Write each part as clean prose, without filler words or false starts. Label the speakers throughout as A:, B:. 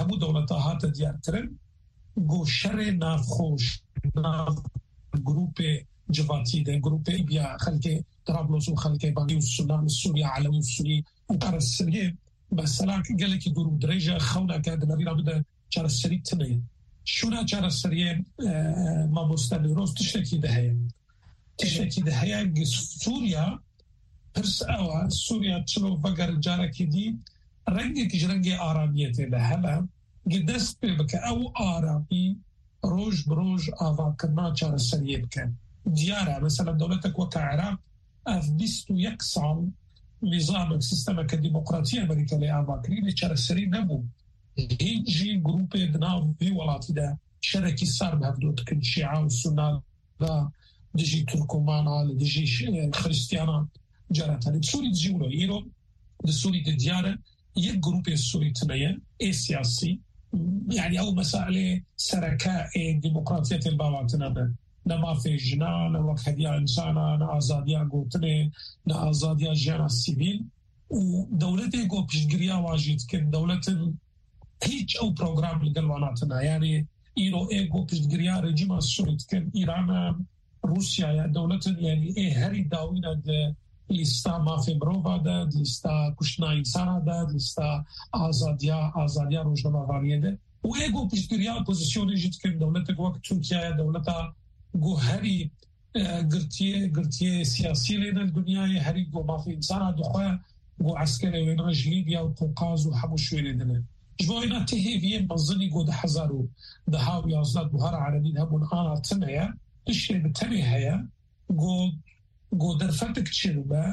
A: همو دولتها دیار کرن گو شر نافخوش ناف گروپ جواتی ده گروپ بیا خلک طرابلس و خلک باقی السودان السوري علوي السوري وكارسريه مثلا قال لك يدوروا درجه خونا كاد نبينا بده كارسري تنين شونا كارسريه ما مستمروس تشتكي ده هي سوريا پرس اوا سوريا چلو وگر جاره کی دی رنگی که رنگی آرامیت ده هلا قدست بك او آرامی روج بروج آوا کرنا كارسريه بكن ديارة مثلا دولتك وكعراق أفبست يقصع نظام سيستمك الديمقراطية أمريكا لأعماكرين لشارسري نمو هيجي جروب دناو في ولاتي دا شركي صار بهفدوت كن شيعة والسنة دا دجي تركمانا دجي خريستيانا جارتاني بسوري دجيولو إيرو دسوري ديارة يك جروب السوري تنين سياسي يعني أو مسألة سركاء ديمقراطية الباباتنا نما في جنا نوك هدية إنسانا نازاديا قوتني نازاديا جانا السيفيل ودولتي قو بشجريا واجد كن دولة هيج أو برنامج لقلواناتنا يعني إيرو إيقو بشجريا رجيم السوري كن إيران روسيا دولة يعني هري داوينا ده لستا ما في بروفا ده لستا كشنا إنسانا ده لستا آزاديا روجنما فانيه ده وإيقو بشجريا بوزيسيوني جد كن دولتك وقت تركيا دولتا گو هری گرتیه سیاسی لینا الدنیا هری گو ما في انسان دخواه گو عسکری لینا جلیبیا و قوقاز و همو شوی لیدنه جواینا تهیویه منظنی گو ده هزارو ده هاو یازداد بوهار عربین همون آنا تنهیا تشتری بتنه هیا گو درفتك چلو با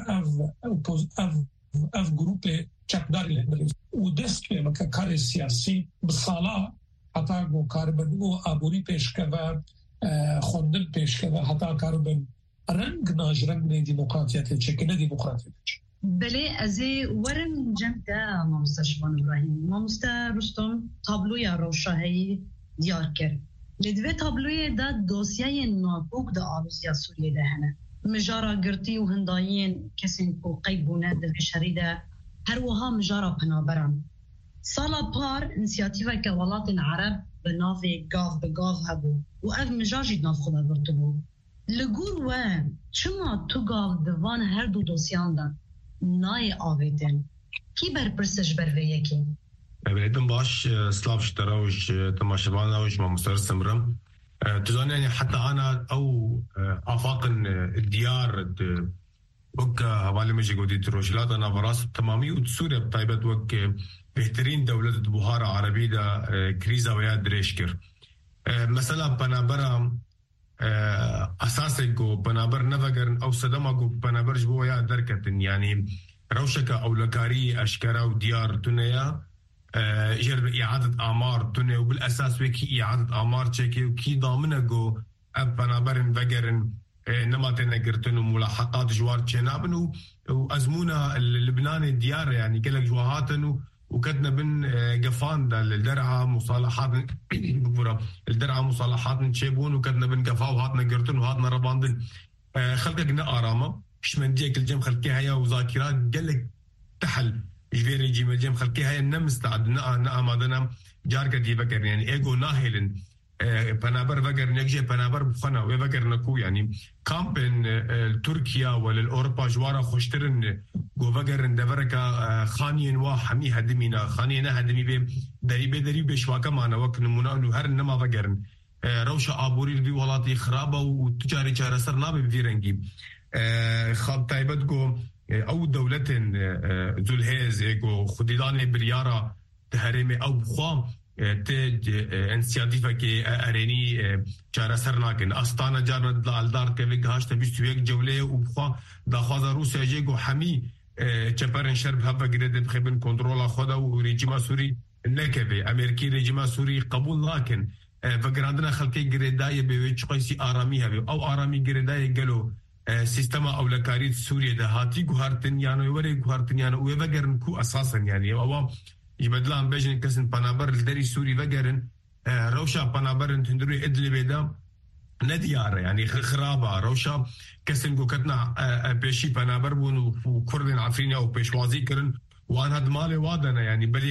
A: اف گروپ چکداری لیدنه و دست که مکا کار سیاسی بصالا حتی گو کار بندگو آبوری پیش که خوندن پیش کرده حتی کارو بین رنگ ناجرنگ نه دیموکراتیت چکه نه دیموکراتیت
B: بله از ورن جمعه ما مستشفان ابراهیم ما رستم تابلوی روشاهی دیار کرد لدوی تابلوی دا دوسیه نابوک دا آلوزیا سوریه ده هنه مجارا گرتی و هندایین کسی کو قیبونه دوی شریده هر وها مجارا پنابران سالا پار انسیاتیوه که ولات عرب بنافي قاف بقاف هبو وأف مجاجي ناف خدا برتبو لقور وان چما تو قاف دوان هر دو دوسيان دا ناي آويدن كي بر برسش بر ويكي
C: بلدن باش سلاف شتراوش تماشبان اوش ما مسترسم رم تزاني يعني حتى أنا أو آفاق الديار وك هوالي مجي قودي تروشلات أنا براس تمامي وتسوريا بطيبت وك بهترين دولة بوهارة عربية دا كريزة ويا دريشكر مثلا بنابرا أساسي بنابر نفقر أو صدما بنابر جبوا يا دركتن يعني روشكا أو لكاري أشكرا وديار تنيا جرب إعادة أعمار تنيا وبالأساس وكي إعادة أعمار تشكي وكي ضامنة بنابر نفقر إنما تنقرتن وملاحقات جوار تشنابن وأزمونا اللبناني ديار يعني قلق جواهاتن وكتنا بن قفان دا الدرعة مصالحات الدرعة مصالحات نشيبون وكتنا بن قفا وهاتنا قرتن وهاتنا رباندن خلقنا آرامة شمن ديك الجيم خلقي هيا وذاكرات قلق تحل جفيري جيم الجيم خلقي هيا نمستعد نأمادنا جاركة دي بكر يعني ايقو ناهلن بنابر فقر نجي بنابر بخنا وفقر نكو يعني كامبن تركيا والأوروبا جوارا خوشترن جو فقر ندفركا خانين وحمي هدمينا خانين هدمي بي بشواكا معنا وقت نمونا انو هر نما فقرن روشا آبوري البي والاتي خرابة وتجاري جارة سرنا بفيرنجي خاب تايبت جو او دولتين ذو الهيز جو خديداني بريارة تهرمي او بخوام تج انسياتيفا كي اريني چارا سرناكن استانا جارنا دالدار كيف هاشت بيست يك جوله وبخوا داخوازا روسيا جيغو حمي چپرن شرب هفا گريد بخبن كنترول خدا وريجيما سوري نكبي امريكي ريجيما سوري قبول لكن فقراندنا خلقي گريداي بيوچ قيسي ارامي هبي او ارامي گريداي گلو سيستما او لكاريت سوريا ده هاتي غهارتن يانو يوري غهارتن يانو وفقرن كو اساسا يعني او يبدلان بيجن كسن بنابر الدري سوري فقرن روشا بنابر تندري ادلي بيدا نديار يعني خرابة روشا كسن جو كتنا بيشي بنابر بون وكردن عفرين او بيشوازي كرن وان هاد مالي وادنا يعني بلي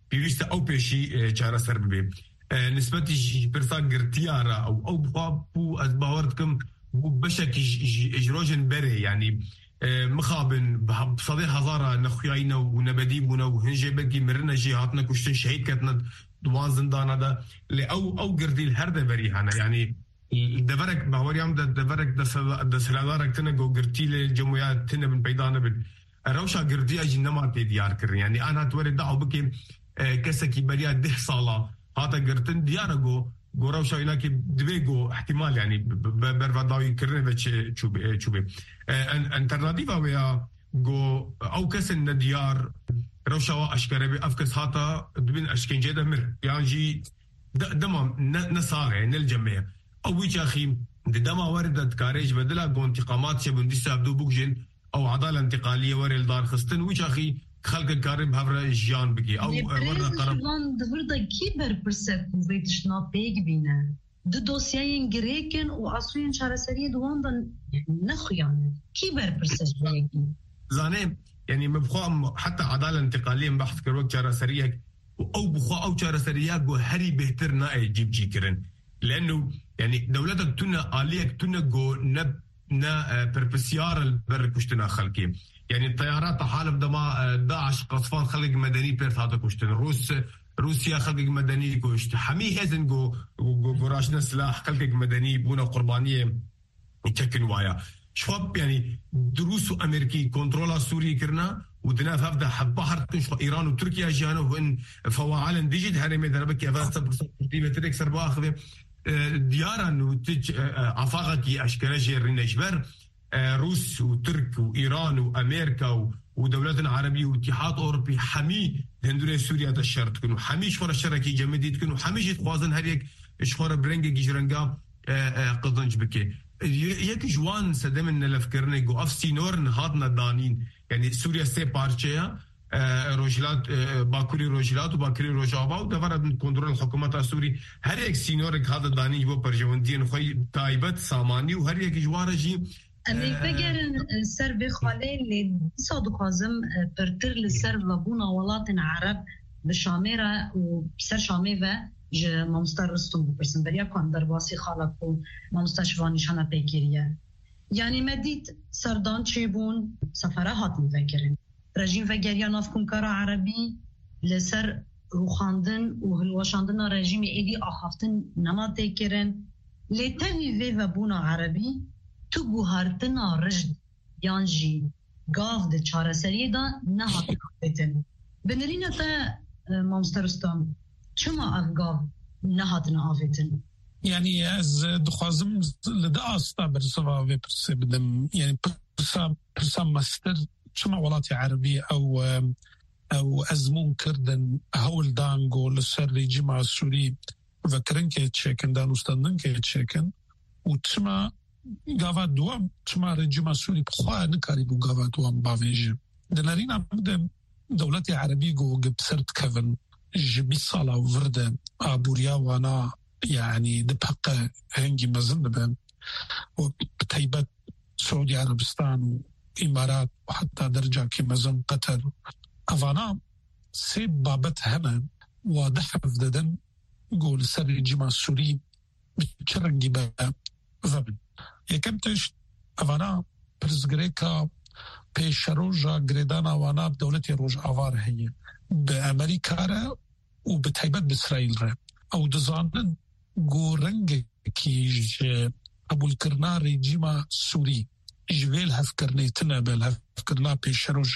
C: بيويست أو بيشي شارة سر ببي نسبتي برسا قرتيارة أو بخابو أزباوردكم بشك إجروجن بري يعني مخابن بصديق هزارة نخياينا ونبديبنا وهنجيبكي مرنا جهاتنا كشتن شهيد كتنا دوان زندان هذا أو قردي الهردة بريحانا يعني دفرك بهوريام دفرك دسلادارك تنقو قرتي للجمعيات تنا من بيدانا بن روشا قردي أجي نماتي ديار كرن يعني أنا توري دعو بكي كسكي بريا 10 صالة هاتا قرتن ديارقو روشا إلاكي دبيقو احتمال يعني برفضاوي كرن بچ چوبي انترناتيفا ويا جو أو كسن ديار روشا أشكره بأفكس هاتا دبين أشكين جيدا مر يعني جي دمام نصاغي نلجمع أو ويش أخي دما وردت كاريج بدلا جو انتقامات شبن ديسا بدو بوكجن أو عدالة انتقالية ورل دار خستن ويش أخي خلق الكارب هفرا جيان بكي أو مرة قرب
B: دفردا كيبر برسب ويتشنا بيك بينا دو دوسيين جريكن وعصوين شارسرية دواندا نخيان كيبر برسب بيكي
C: زاني يعني مبخوا حتى عدالة انتقالية بحث كروك شارسرية أو بخوا أو شارسرية جو هري بهتر ناي جيب جيكرن لأنه يعني دولتك تنا آليك تنا جو نا بربسيار البر كشتنا خلقي يعني الطيارات حالف دما داعش قصفان خلق مدني بيرت هذا كشتنا روسيا خلق مدني كشت حمي هزن جو راشنا سلاح خلق مدني بونا قربانية يتكن وايا شواب يعني دروس أمريكي كنترولا سوري كرنا ودنا هفدا حب بحر تنشو إيران وتركيا جانو وإن فواعلا ديجيد هرمي دربك أفاستا برسطيبة تريك سربا أخذ ديارا وتج عفاقكي أشكال جيرين إجبار روس وترك وإيران وأمريكا ودولات عربية واتحاد أوروبي حمي هندوري سوريا تشرت كنو حمي شخور الشركي جمديد كنو حمي جتخوازن هريك شخور برنجي جيرنجا قضنج بكي يك جوان سدمن لفكرنا جو أفسي نورن هادنا دانين يعني سوريا سي بارشيا روجلات باكوري روجلات وباكوري روجابا ودفرد من كنترول الحكومة السوري هر یک سينورك هذا داني جو برجوندين خوي تايبت ساماني وهر یک جوار جي
B: اللي فكر سر بخالي اللي صادق هازم برتر لسر لبونا ولات عرب بشاميرة وبسر شاميفة مامستر رستم بپرسن بریا کن در باسی خالق و مامستشوانیش هنه پیکریه یعنی مدید سردان چی بون سفره هاتن فکرین رژیم فکریا ناف کنکارا عربی لسر روخاندن و هلوشاندن رژیم ایدی آخافتن نما تکرن لیتوی و بونا عربی تو گوهرتن رجد یانجی گاف ده چارسری دا نهات کفتن بنرین تا مامستر رستم چما افغاف نهاتنا آفتن
A: يعني از دخوازم لدا استا برسوا و برس بدم يعني برسا مستر چما ولاتي عربي او ازمون كردن هول دانگو لسر ريجيم السوري وكرن كي تشيكن دانوستاندن كي تشيكن وچما غاوا دوام چما ريجيم السوري بخوا نكاري بو غاوا دوام باويج دلارينا بدم دولتي عربي جو بسرت كفن جبي صالة وفردة أبوريا وانا يعني دبحق هنجي مزن بهم وبتيبت سعودي عربستان وإمارات وحتى درجة كمزن قطر أفانا سيب بابت هنا ودحف ددن قول سري جمع السوري بتشرنجي بها فبن يكمتش أفانا برزغريكا پیش روژا گریدانا وانا بدولتی روژ آوار هی به امریکا را و به تایبت به اسرائیل را او دزانن گو رنگ کیج قبول کرنا رژیم سوری جویل هف کرنه تنبل هف کرنا پیش روژ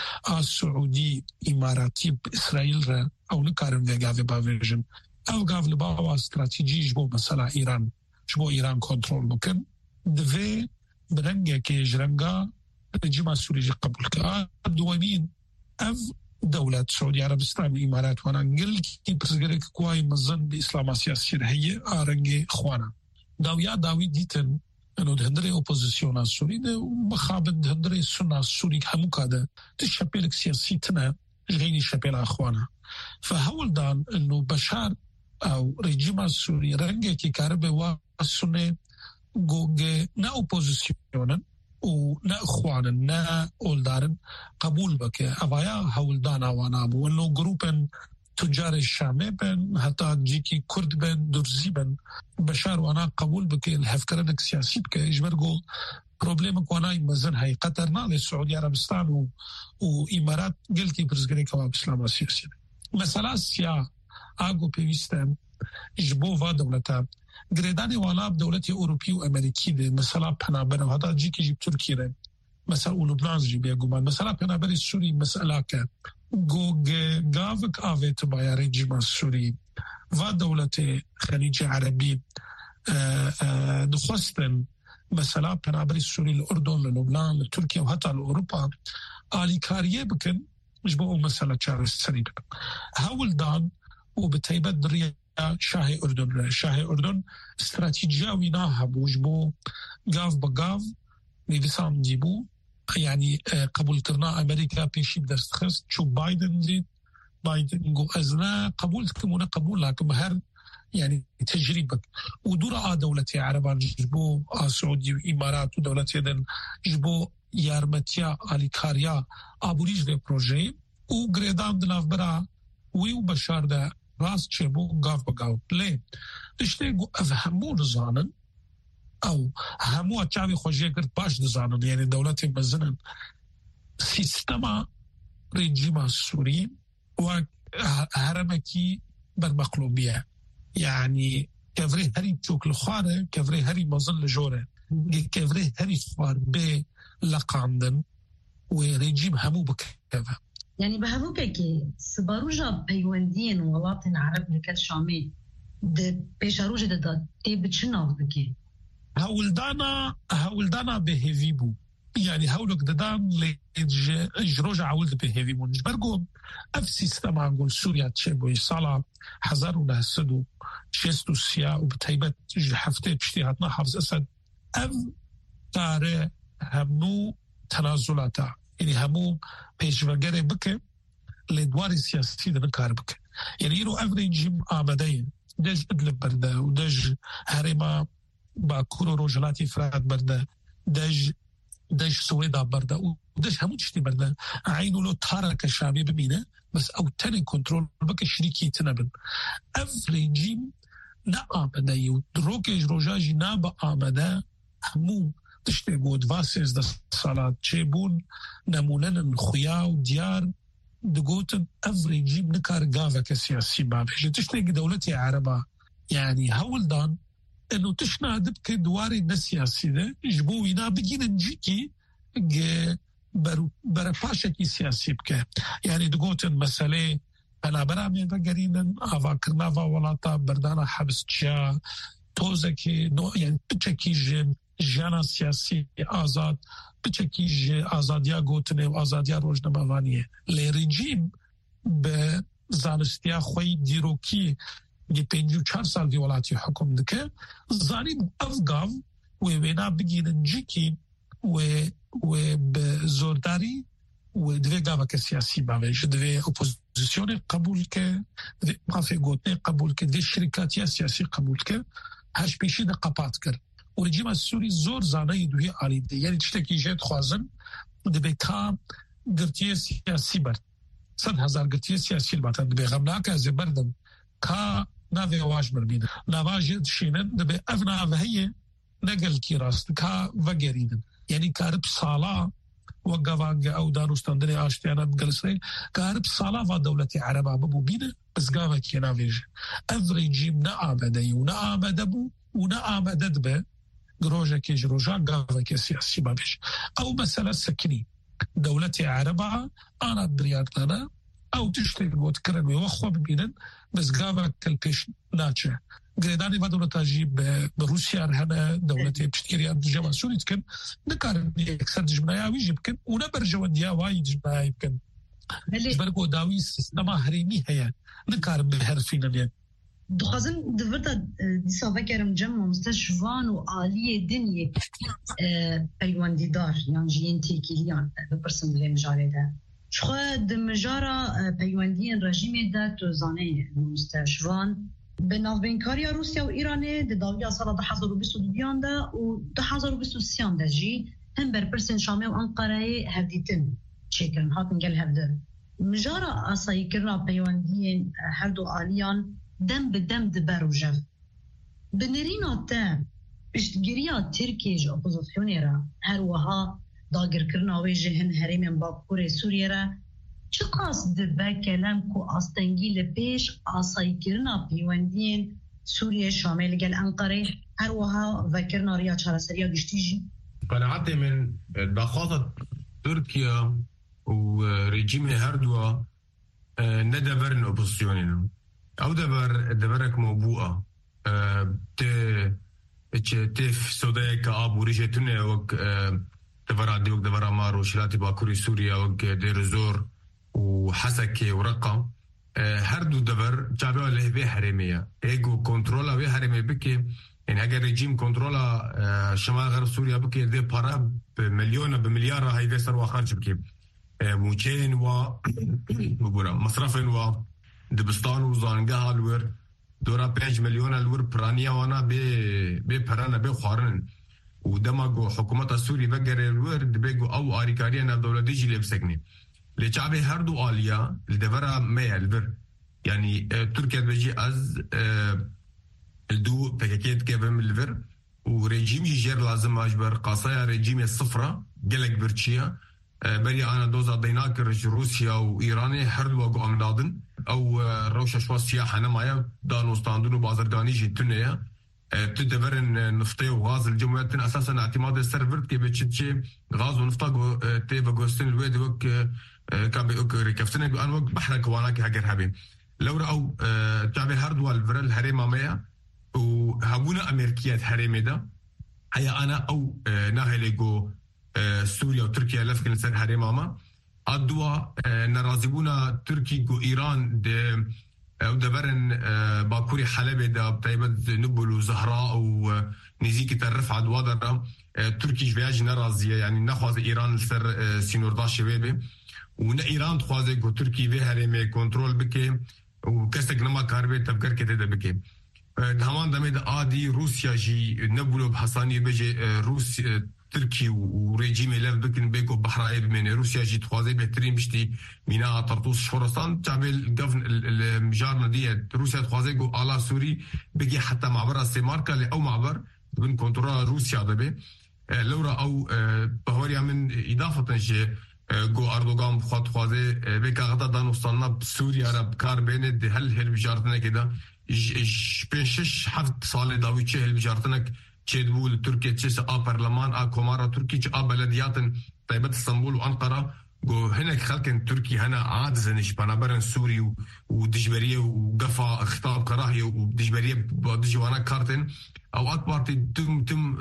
A: سعودی اماراتی به اسرائیل را او نکارن وگاوی باویجن او گاو لباوا استراتیجی جبو مثلا ایران جبو ایران کنترول بکن دوی برنگ کیج رنگا رژیم سوری قبول کرد دوامین اف دولة سعودية عربستان الإمارات وانا نقل كي برزقرك كواي مزن بإسلام سياسي هي آرنجي خوانا داوي ديتن انو دهندري اوبوزيسيون السوري ده مخابن دهندري السنة السوري همو كاده تشابيلك سياسي تنا غيني شابيل أخوانا فهول دان انو بشار او رژیم السوري رنجي كي كاربه والسنة گوگه نا اوپوزیسیونن و نا اخوانن نا اولدارن قبول بکه اوایا هولدان آوانا بو انو گروپن تجار الشامي بن حتى جيكي كرد بن درزي بن بشار وانا قبول بك الهفكرنك سياسي بك اجبرقو بروبليمك وانا يمزن هاي قطر نالي السعودية عربستان وإمارات قلتي برزقري كواب إسلام سياسي مثلا سيا آقو بيوستان جبوفا دولتا قريداني وانا بدولتي أوروبي وأمريكي دي مثلا بنابنا وهذا جيكي جيب تركي رين مثلا ولبنان جيب يقومان مثلا بنابري السوري مسألة كان غافك آفيت بايا ريجيم السوري ودولة خليج عربي دخستن مثلا بنابري السوري الأردن للبنان لتركيا وحتى لأوروبا آلي كاريه بكن جبو مثلا شارس سريب هاول دان وبتيبت دريا شاهي أردن استراتيجية ويناها بوجبو غاف بغاف نيفسام جيبو يعني قبول كرنا أمريكا بيشي بدرس خست شو بايدن جو أزنا قبول كمونا قبول لكن هر يعني تجربة ودورة دولتي عربان جبو سعودي وإمارات ودولتي دن جبو يارمتيا آليكاريا أبوريج دي بروجي وغريدان دناف برا ويو بشار دا راس چبو غاف بغاو ليه تشتيقو أفهمو نزانن أو همو أتشاوي خوشيه كرت باش نزانن يعني دولتي مزنن سيستما ريجيم السوري وهرمكي بالمقلوبية يعني كفري هري تشوك الخوارة كفري هري مظل جورة كفري هري خوار بلقاندن وريجيم همو بكذا
B: يعني بهذوك كي سباروجا بيوندين ولاطن عرب لكل شامي ده بيشاروجا ده تيبتشناف بكي هاولدانا بهيفيبو يعني هاولك ددان لجروجا عولد بهيفيبو نجبرقو اف سيستم عنقول سوريا تشيبو يصالة حزارو لهسدو شيستو سيا وبتهيبت حفتي بشتيهاتنا حافظ أسد اف تاري همو تنازلاتا يعني همو بيشوغري بك لدواري سياسي ده نكار بك يعني يرو افريجيم آمدين دج ادلب برده ودج هرما باكورو روجلاتي فراد برده دج سويدا برده ودج همو تشتي برده عينو لو تارك الشعبي بمينه بس او تاني كنترول بك شريكي تنبن افريجيم نا آمده ودروكيج روجاجي نابا آمده همو تشتي بود واسيز دا صالات چيبون نمونن الخيا وديار دقوتن افريجيم نكار غافا كسياسي بابش تشتي دولتي عربة يعني هولدان انه تشنادب كدواري السياسي ده جبوينا بجينا نجيكي برپاشكي سياسي بك يعني دقوتن مسألة انا برامي بقرينا افاكرنافا ولاتا بردانا حبس جا توزكي يعني بچكي جانا سياسي آزاد بچكي آزاديا گوتنه و آزاديا روجنموانيه لريجيم بزانستيا خوي ديروكي دي 54 سال دي ولاتي حكم دكه زاني افغاف وينا بگين جيكي و بزورداري ودوي غاوا كسياسي باوي دوي اوبوزيسيون قبول ك مافي گوتنه قبول ك دي شركات سياسي قبول ك هاش بيشي ده قپات كر ورجيم السوري زور زانه دوی عالی ده يعني تشتكي جيت خوازن دبي كام قرتيه سياسي برد 100,000 قرتيه سياسي الباتن دبي غمناك هزي بردن كا نافي واش بربينا نافاجي تشينن دبي افنا وهي نقل كي راست كا وقريدن يعني كارب صالة وقفاق او داروستاندني اشتيانا بقلسرين كارب صالة ودولتي عربة ببو بينا بس قافا كي نافيج افريجيم نعامده ونعامدبو ونعامدد جروجا كي جروجا قافا كي سياسي بابش او مسألة سكني دولتي عربة انا برياتنا او تشتغل وتكرن ويوخوا ببينن بس قافا كالبيش ناتشا قريداني ودولتا جيب بروسيا رهنا دولتي بشتكيري عند الجامعة السوري تكن نكارني اكثر جمنايا ويجيبكن ونبرجوان ديا وايد جمنايا يبكن جبرقو داوي سيستما هريمي هيا نكارن بهرفين اليد دخازن دفرتا ديسا فكرم جمع مستشفان وآلية دنيا أيوان دار يعني جين تيكيليان ببرسن بلي مجالي دا شخوا دمجارة بيواندين رجيمي دا توزاني مستشفان بنافبين كاريا روسيا وإيراني داوية صالة 2022 دا و 2023 دا جي هم بربرسن شامي وأنقرة هفديتن تشيكرن هاتن قال هفده مجارة أصيكرنا بيواندين هردو آليان دم بدم دبر وجف بنرينا تا بشتگیریا ترکیج اپوزیسیونی را هر وها داگر کرنا ویجهن هریم باکور سوریه را چه قصد به کلم کو آستنگی لپیش آسایی کرنا پیوندین سوریه شامل گل انقره هر وها وکرنا ریا چارسریا گشتیجی
C: قناعتي من ضغوطات تركيا ورجيم هردوا ندبرن اوبوزيوننا او دبرك موبوءه تف سوداء كاب وريجتنا وك دبر عدي وك دبر عمار وشلاتي باكوري سوريا وك دير زور وحسكي ورقة هردو دبر جابوا له به حرمية ايجو كنترولا به حرمية بكي يعني اگر رجيم كنترولا شمال غرب سوريا بكي دي بارا بمليون بمليار هاي دي سروا خارج بكي موچين و مبورا مصرفين و دبستان وزانگاه الور دورا 5 مليون الور برانيا وانا بي پرانا بي خوارن ودماغو حكومة السوري بقر الور دبيغو او آريكارينا دولة جي لبسكني لشعبي هردو آليا الدفرة ميا البر يعني تركيا بيجي از الدو بكاكيت كيفم البر وريجيم جير لازم اجبر قاصايا ريجيم الصفرة قلق برشيا بري انا دوزا ديناكر روسيا وايراني هردو اقو امدادن او روشا شوا سياحة نمايا دانو ستاندونو بازرگاني جي تنيا تدبرن نفطي وغاز الجمهوريات اساسا اعتماد السيرفر كي بتشي غاز ونفطا تيفا غوستن الويد وك كابي ركفتنا ان وقت بحرك واناكي هاجر هابين لو راو تعبي هاردو الفرل هريما ميا وهابونا امريكيات هريمه ده هيا انا او ناهليغو سوريا وتركيا لفكن سر هريما ما ادوا نرازبونا تركي جو ايران ده او دبرن باكوري حلبة ده بتايبت نبل وزهراء ونزيكي ترف عد وادر تركي جفياج نرازية يعني نخواز ايران سر سينورداش شبابي ونا ايران تخوازي جو تركي في هرمي كنترول بكي وكسك نما كاربي تفكر كده بكي همان دمي ده عادي روسيا جي نبلو بحصاني بجي روس تركي وريجيم لف بكن بيكو بحرائي بمن روسيا جي تخوازي بهترين بشتي ميناء طرطوس شورستان تعمل قفن المجارنا دي روسيا تخوازي جو آلا سوري بيجي حتى معبر السيماركا او معبر بن كنترول روسيا دبي لورا او بهوريا من اضافة جي جو اردوغان بخوات خوازي بيكا غدا دانوستاننا بسوريا رب كار بينه دي هل بجارتنا كده بيشش حفت صالي داوي چه هل بجارتنك تشيدبول تركيا تشيس برلمان كومارا تركيا بلديات طيبة اسطنبول وأنقرة جو هناك خلق تركي هنا عادزنش بنابرن سوري ودجبرية وقفا خطاب كراهية ودجبرية بدجوانا كارتن أو أكبر تم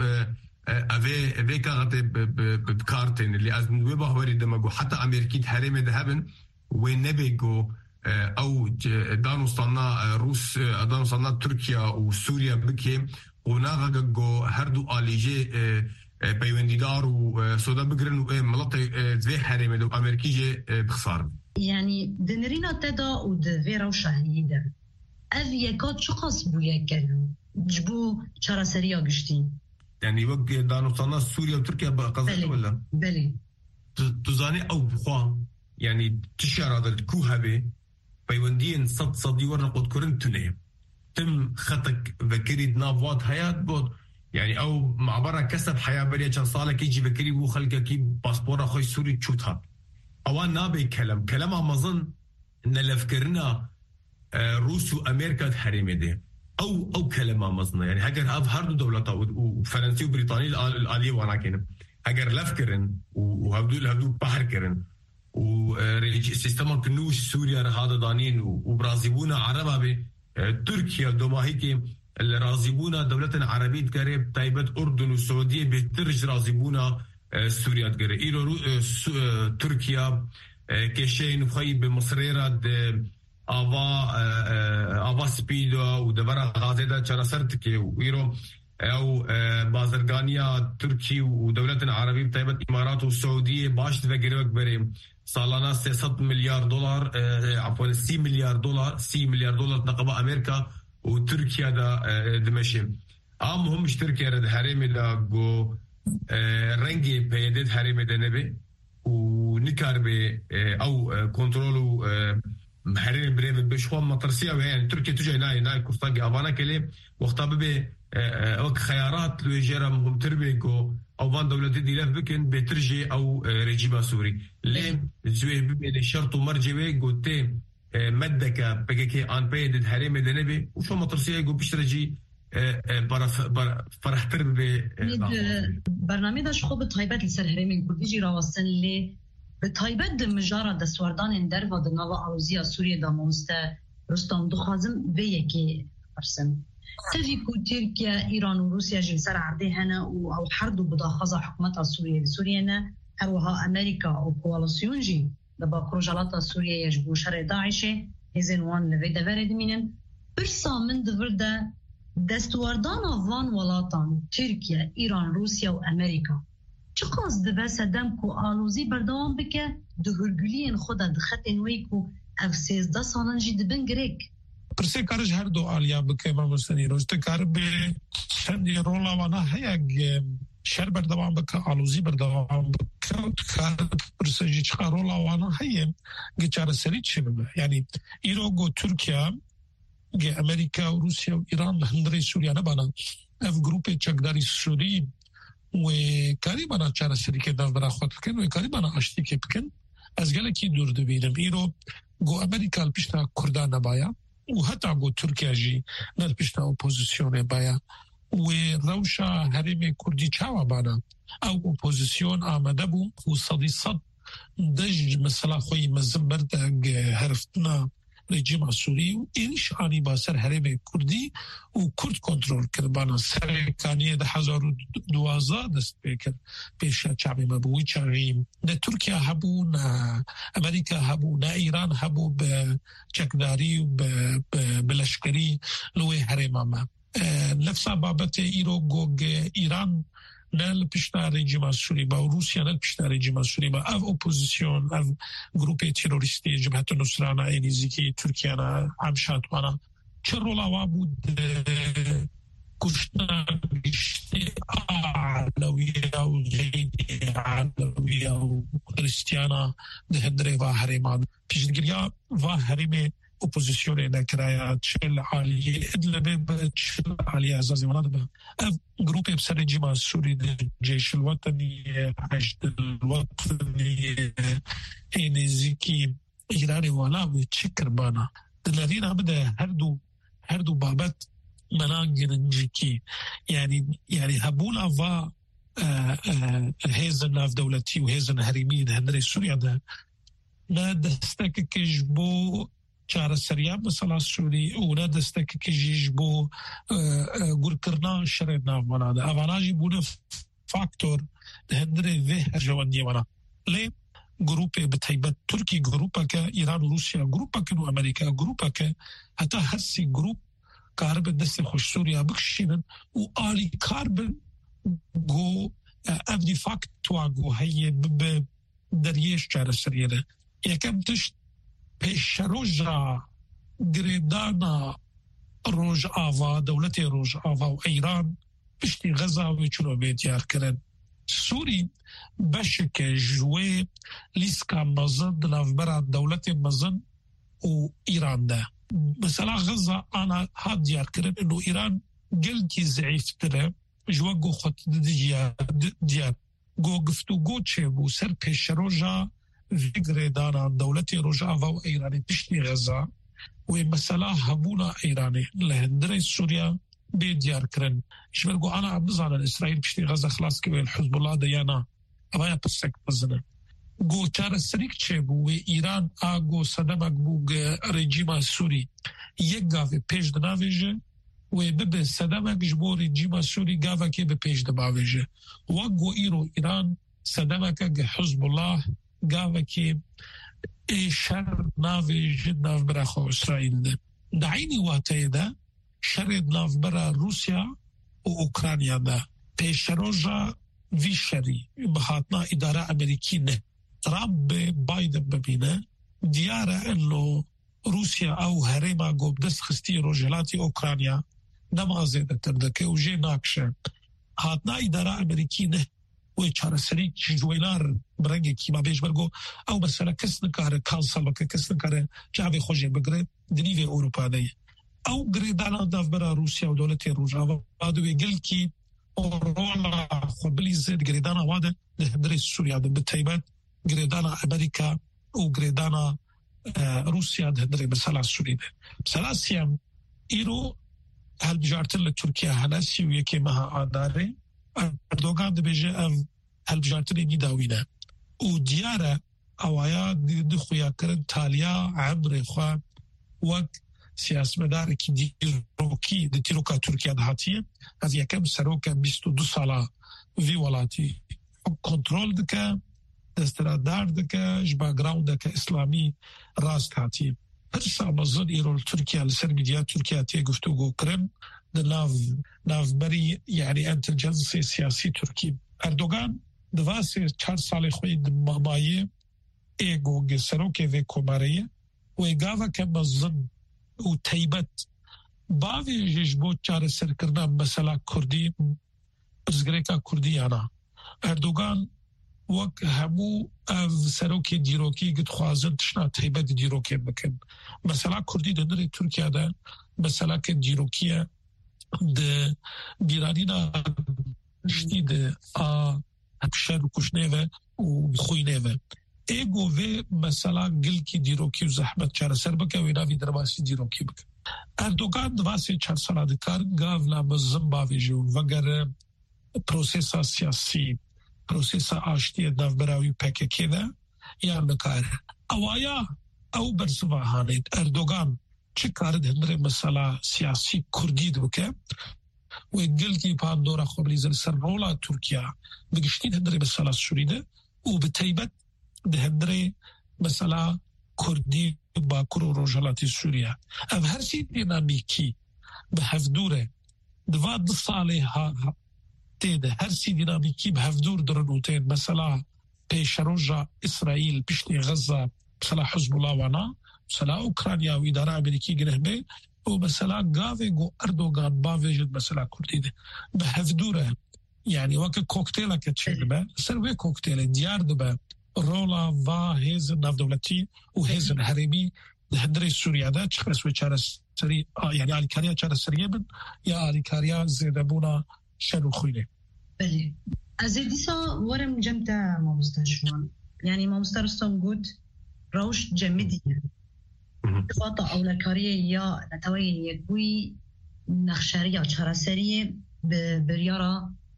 C: أفي كارتن بكارتن اللي أزن ويبه هوري دمجو حتى أمريكي حريم ذهبن وين نبيجو أو دانوستانا روس دانوستانا تركيا وسوريا بكي وناغا جو هردو آليجي بيونديدار وسودا بقرن وملطي زي حريمة دو أمريكيجي بخسار
B: يعني دنرينا تدا ودفيرا وشاهيدا أفيكات شو قصبو يكلم جبو شارع سريع قشتين
C: يعني وقت دانوستانا سوريا وتركيا بقصد ولا؟
B: بلي
C: تزاني أو بخواه يعني تشعر هذا الكوهبة بيوندين صدي ورنقود كورن تنيه تم خطك بكري نافوات حياة بود يعني او معبرة كسب حياة بريا كان صالك يجي بكري بو خلقه كي باسبورا خوي سوري تشوتها اوان نابي كلام امازن ان لفكرنا روس وامريكا تحريمي دي او كلام امازن يعني هاجر هاردو دولتا وفرنسي وبريطانيا الاليه وانا كان هاجر لفكرن وهبدو بحر كرن وسيستم كنوش سوريا هذا دانين وبرازيبونا عربا تركيا دوماهيكي اللي رازيبونا دولة عربية قريب تايبت أردن والسعودية بترج رازيبونا سوريا قريب إيرو تركيا كشين وخي بمصريرة آفا سبيدا ودبرا غازيدا شرسرتكي وإيرو أو بازرغانيا تركي ودولة عربية تايبت إمارات والسعودية باش تفقريبك بريم صالنا 600 مليار دولار عفوا 6 مليار دولار نقبة أمريكا وتركيا دا دمشق هم مش تركيا دا حريمي دا جو رنجي بيدد حريمي دا نبي نکار به او کنترل و هرین بريف بشوان مطرسية وهي تركيا تجي ناي كورتاقي أبانا كلي وقتا ببي وك خيارات لو يجيرا مهم تربيكو أو فان دولتي دي لف بكن بترجي أو رجيما سوري ليه زوي ببي لشرط ومرجوي قوتي مدكا بكي آن بيدد هريم دنبي وشو مطرسية قو بشترجي فرح تربي
B: برنامج داش خوب طيبات لسر هريم كرديجي راوستن لي بتایبت د مجاره د سواردان در و د ناو آلوزیا سوریه دا مونسته رستم دخوازم به یکی ارسم تفی کو ترکیا ایران و روسیا جل سر عرضه هنا او حرب بداخذ حکومت سوریه سوریه نه هروها امریکا و کوالاسیون جی د با پروژالات سوریه یجبو شر داعش هزن وان لوی دورد مینن برسا من دورده دستواردان وان ولاتان ترکیه ایران روسیا و امریکا چقاس دبه سدم کو آلوزی بردوام بکه ده هرگولین خود دخطین وی کو اف 13 سالن جی دبن گریک
A: پرسه کارش هر دو آلیا بکه ما مستنی روشت کار به چندی رولا وانا هیگ شهر بردوام بکه آلوزی بردوام بکه کار پرسه جی چقا رولا وانا هیم گچار سری چی ببه یعنی ایرو گو ترکیه گه امریکا و روسیا و ایران هندری سوریا نبانا اف گروپ چکداری سوری و کاری بنا چاره سری که در برای خود بکن و کاری بنا اشتی که بکن از گله کی دور دبینم ایرو گو امریکا الپیشتا کردان نبایا و حتی گو ترکیه جی نلپیشتا اپوزیسیون بایا و روشا هرم کردی چاوا بانا او اپوزیسیون آمده بو و صدی صد دج مثلا خوی مزم برده هرفتنا رژیم سوری و اینش آنی با سر هرم کردی و کرد کنترل کرد بانا سر کانیه ده 2012 دست بکر پیش چعبی مبوی چاقیم نه ترکیه هبو نه امریکا هبو نه ایران هبو به چکداری و به لشکری لوی هرم ما نفسا بابت ایرو گوگ ایران نل پیشنا رژیم سوری با روسیا نل پیشنا رژیم سوری با او اپوزیسیون او گروپ تروریستی جبهت نصرانه اینیزی که ترکیه نا همشات وانا چه رولا بود کشتن بیشتی علویه و غیدی علویه و کریستیانا ده هندره و حریمان پیشنگریا و حریم اپوزیسیون نکرایا چل عالیه ادلبه به چل عالیه ازازی مناد به گروپ بسر رژیم سوری ده جیش الوطنی حشد الوطنی اینیزی که ایرانی والا و چکر بانا دلارین هم ده هر دو بابت منانگرنجی که یعنی هبولا و هیزن ناف دولتی و هیزن حریمی ده هنری سوریا ده نه دستک کشبو چاره سریاب مثلا سوری او نه دسته که جیج بو گور کرنا شرط ناف منا ده اواناجی بونه فاکتور ده هندره وه هر جوانیه منا لی گروپ بتایبت ترکی گروپا که ایران و روسیا گروپا که و امریکا گروپا که حتی هسی گروپ کاربن دست خوش سوریا بکشینن و آلی کاربن گو افدی فاکتوا گو هیه دریش چاره سریه یکم تشت پیش روژا گریدانا روژ آوا دولت روژ آوا و ایران پشتی غزا و چلو بیدیار کرن سوری بشک جوی لیسکا مزن دلافبرا دولت مزن و ایران ده مثلا غزا انا ها دیار کرن انو ایران گلکی ضعیف تره جوا گو خود دیار گو گفتو گو چه بو سر پیش روژا فکر دارن دولت روجاوا و ایرانی پشتی غزا و مثلا هبونا ایرانی لهندره سوریا بیدیار کرن شبرگو انا بزانن اسرائیل پشتی غزا خلاص که الحزب الله دیانا اما یا پسک بزنن گو چار سریک چه بو و ایران آگو صدمک بو رژیم سوری یک گاوه پیش دناویجه و ببه صدمک جبو رژیم سوری گاوه که به پیش دناویجه و گو ایران صدمک حزب الله گاوه که شر ناوی جد ناو برا خو اسرائیل ده دعینی واته ده شر ناو برا روسیا و اوکرانیا ده پیش روژا وی شری بخاطنا اداره امریکی نه ترامپ بایدن ببینه دیاره انو روسیا او هریما گوب دست خستی روژلاتی اوکرانیا نمازه ده تردکه و جه ناکشه خاطنا اداره امریکی نه و چارەسەری جوێنار بڕنگێکی ما بێژ بەرگۆ ئەو مەسەلە کەس نکارە کانسەڵ بکە کەس نکارە جاوێ خۆشێ بگرێت دنیوێ ئەوروپانەیە ئەو گرێدانە دەڤبەرە رووسیا و دەوڵەتی ڕۆژاوە دوێ گەلکی ڕۆڵە خۆبلی زێت گرێدانە وادە لە هەندێک سووریا بە تایبەت گرێدانە ئەمریکا و گرێدانە رووسیا هەندێک مەسەلا سووریدە سەلاسیان ئیرۆ هەلبژارتن لە تورکیا هەناسی و یەکێ مەها ئادارێ ئەردۆغان دەبێژێ ئەم هەلبژارتنێکی داوینە و دیارە ئەوایە دخویاکردن تالیا عەمرێ خوا وەک سیاسمەدارێکی دیرۆکی دیرۆکا تورکیا دەهاتیە ئەز یەکەم سەرۆکە 22 ساڵە وی وڵاتی کۆنترۆل دکە دەستەرادار دکە ژ باگراوندەکە ئیسلامی ڕاست هاتی هەرسا مەزن ئیرۆل تورکیا لەسەر میدیا تورکیا تێگفتوگۆ کردن ناوبەری یعنی ئەنتەلجەنسی سیاسی تورکی ئەردۆغان دەواسێ 4 ساڵی خۆی مامایە ئێگۆگە سەرۆکێ vê کۆمارەیە و ئێگاوەکە مەزن و تایبەت باوێژش بۆ چارەسەرکردنا مەسەلا کوردی پرسگرێکا کوردیانە ئەردۆغان وەک هەموو سەرۆکی دیرۆکی گتخوازن تشنا تایبەت دیرۆکێ بکەن مەسەلا کوردی دەنەرێ تورکیادا مەسەلاکە دیرۆکیە بیرانینا شتی هەپشەر و کوشنێوە و خوینێوە ئێگۆ vê مەسەلا گلکی دیرۆکی و زەحمەت چارەسەر بکە و ناوی دەرباسی دیرۆکی بکە ئەردۆغان دەواسێ 4 ساڵا دکار گاو لا مەزم باوێژێ و vەگەرە پرۆسێسا سیاسی پرۆسێسا ئاشتیە ناوبەراوی پەکەکێدا یان نکارە ئەوایە ئەو بەرزڤە هانێت ئەردۆغان چ کارت هەندێ مەسەلا سیاسی کوردی دبکە و گلکی پاندۆرا خۆبلیزن سەر ڕۆڵا تورکیا بگشتین هەندێ مەسەلا سووریدە و بتایبەت هەندێ مەسەلا کوردی باکوور و ڕۆژهەڵاتی سووریا ئەم هەرچی دینامیکی بە هەفتوورە دوا 2 ساڵێ تێدە هەرچی دینامیکی بە هەفتوور درنوتێن مەسەلا پێشەڕۆژە ئیسرائیل پشتی غەزە مەسەلا حزب وڵاوانە مەسەلا ئوکرانیا و ئیدارە ئەمریکی گرهبێ و مەسەلا گاوێک و ئەردۆغان باوێژت مەسەلا کوردی دە بە هەفتوورە یعنی وەکە کۆکتێلەکە چێ دەبە سەر وێ کۆکتێلە دیار دەبە ڕۆڵا ڤا هێزن ناودەوڵەتی و هێزن هەرێمی هەندێ سووریادا چ خەسوێ چارەسەری یعنی ئالیکاریا چارەسەریە بن یا ئالیکاریا زێدەبوونا شەر و خوینێ
B: بەێ ئەزێ دیسا وەرم جەمتە مامۆستاشمان یعنی مامۆستا ڕستۆم گوت ڕەوش جەمدیە خواتا ئەولەکاریە یا نەتەوەی یەکبووی نەخشەریە چارەسەریە بریارە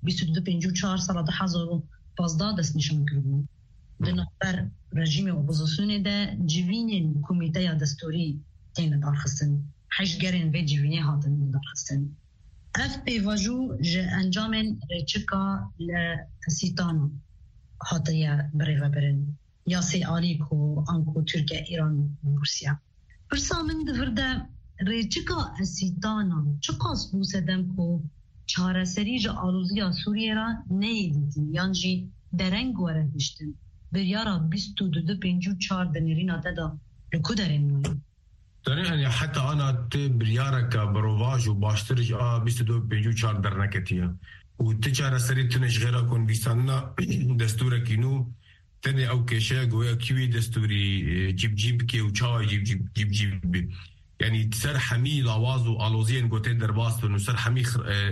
B: 24 ساڵە 2015 دەستنیشان کردبوو بنابەر رژیمی اپوزیسیونê de civînên komîteya destûrî tên darxistin heştgerên vê civînê hatin darxistin ev pêvajû ji encamên rêçika li Sîtana hatiye birêvebirin ya sê alî ku an ku Tirkiye Îran Rûsya pirsa min divir de rêçika Sîtana çi qas bû sedem ku çareserî ji alûziya Sûriyê ra neyê dîtin yan jî dereng were hiştin بريارة 22-54 دنيرين عددا لكودرين
C: يعني حتى أنا بريارة كبروفاج وباشترج 22-54 درنكتيا وتجارة سريتنش غيرها كون بيسانا دستورة كينو تاني أو كيشا قويا كيوي دستوري جيب كي وشاوي جيب يعني تسر حمي لوازو ألوزين قوتين درباستون وسر حمي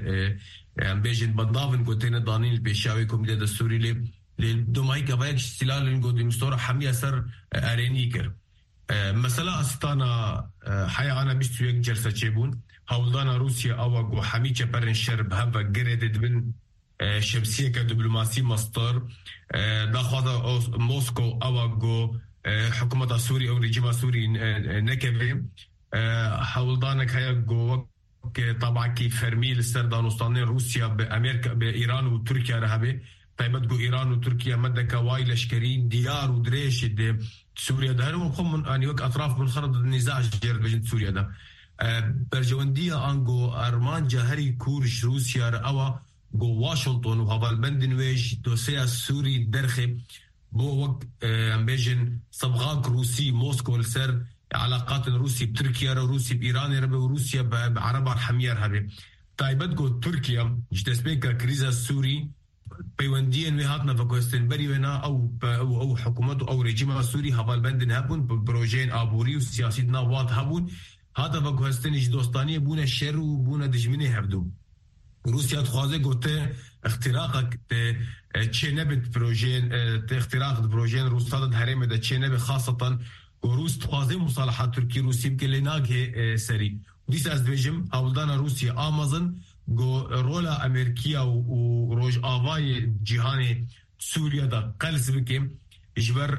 C: بيجن بندافن قوتين دانين البيشاوي كوميديا دستوري لي لدوماي كبايك استلال نقول مستورة حمية سر أرينيكر مثلا أستانا حيا أنا بيستو يك جلسة تشيبون هولدانا روسيا أوغو حمي كبرن شرب هفا قردد من شمسية كدبلوماسي مصدر داخل موسكو أوغو حكومة سوري أو رجيم سوري نكبه هولدانك هيا جو طبعا كيف فرميل السردانوستانين روسيا بأمريكا بإيران وتركيا رهبه طيب تقول إيران وتركيا مدك واي لشكرين ديار ودريش دي سوريا ده هم خم يعني وك أطراف منخرط النزاع جرد بين سوريا ده برجواندية أنجو أرمان جهري كورش روسيا رأوا جو واشنطن وهذا البندنويج دوسيا سوري درخي بو وك بيجن صبغاك روسي موسكو السر علاقات روسي بتركيا روسي بإيران ربي وروسيا بعرب حمير هبي طيب تقول تركيا جتسبيك كريزا السوري بيونديا وهاتنا فكوستن بري ونا او حكومات او رجيم سوري هفال بندن هبون بروجين ابوري وسياسي نوات هبون هذا فكوستن ايش دوستانيه بونا الشر وبونا دجمني هبدو روسيا تخوازه قوته اختراقك تشينبت بروجين اختراق بروجين روسات هرم ده تشينب خاصه وروس تخوازه مصالحات تركي روسي بكليناغ سري ديس از بيجم اولدانا روسيا امازون جو رولا امريكا وروج آوای جهانی سوریا دا قلس بکیم اجبر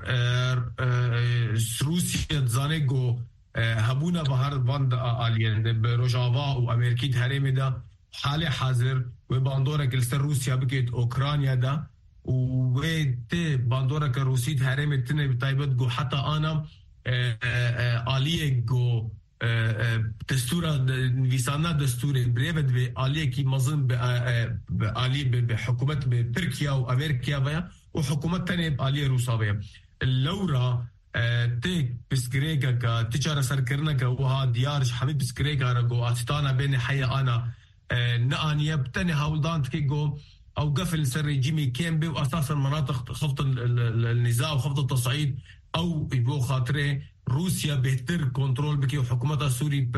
C: روسیا زانه گو هبونا بهار باند آلیان روج آوا و امریکی هرم دا حال حاضر و باندورا کلسر روسیا بکید اوکرانیا دا و ته باندورا که روسی هرم تنه بتایبت گو حتی آنا آلیه گو دستورا ویسانا دستور بريفد بآلية كي مظن بآلية بحكومات بتركيا وأمريكا بيا وحكومات تانية بآلية روسا بيا اللورا تيك بسكريكا كتجارة سركرنا كوها ديارش حميد بسكريكا رجو أستانا بين حيا أنا نقانية بتاني هاولدان تكيجو أو قفل سر جيمي كيمبي وأساسا مناطق خفض النزاع وخفض التصعيد أو يبو خاطري روسيا بهتر كنترول بكي وحكومتها سوري